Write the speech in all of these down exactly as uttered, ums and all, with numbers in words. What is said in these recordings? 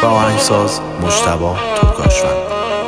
آهنگساز مجتبی ترکاشفند.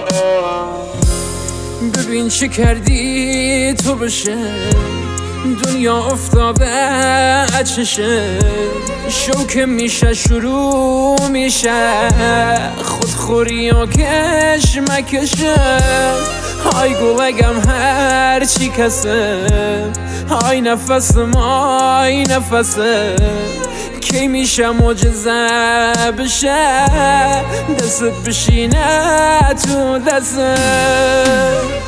ببین چه کردی تو بشه دنیا افتاده اچشه، شوکه میشه شروع میشه خودخوری و کش مکشه. های گلگم هر چی کسه، های نفسم های نفسه، کی میشه معجزه بشه دستت بشینه تو دستت.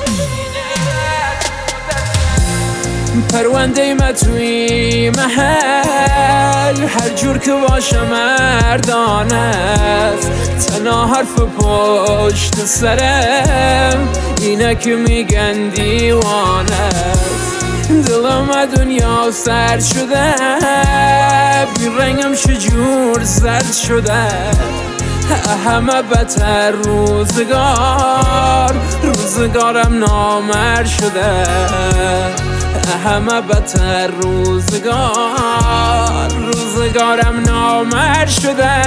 پرونده ما توی محل هر جور که باشه مردانه است، تنها حرف پشت سرم اینه که میگن دیوانه است. دلم دنیا سرد شده، بی رنگم شجور زرد شده، همه بدتر روزگار روزگارم نامرد شده، همه بدتر روزگار روزگارم نامرد شده.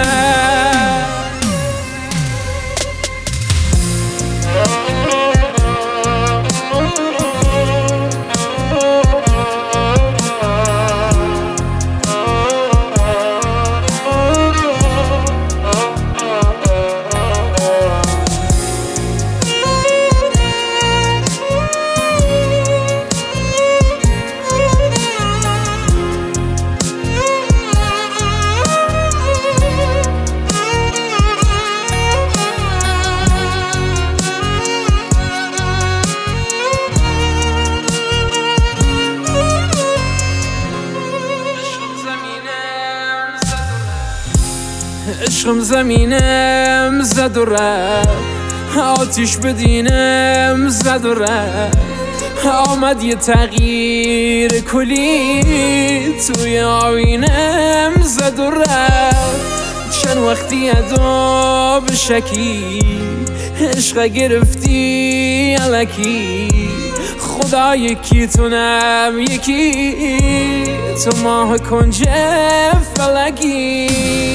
عشقم زمینم زد و رفت، آتیش بدینم زد و رفت، آمد یه تغییر کلی توی آینم زد و رفت. چند وقتی ادا به شکی عشق گرفتی الکی، خدا یکی تونم یکی تو ماه کنج فلکی.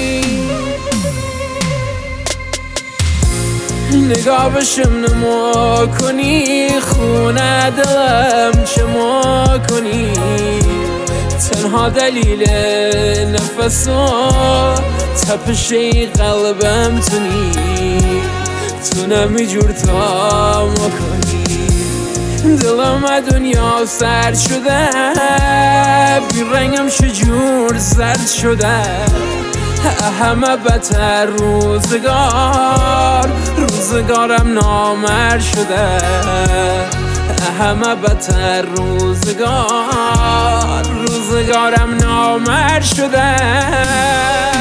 نگاه بشم نما کنی خونه دلم چه ما کنی، تنها دلیل نفس و تپش قلبم تونی، تو نمیجور تا ما کنی. دلم دنیا سرد شده، بی رنگم شجور زرد شده، همه بدتر روزگار روزگارم نامرد شده، همه بدتر روزگار روزگارم نامرد شده.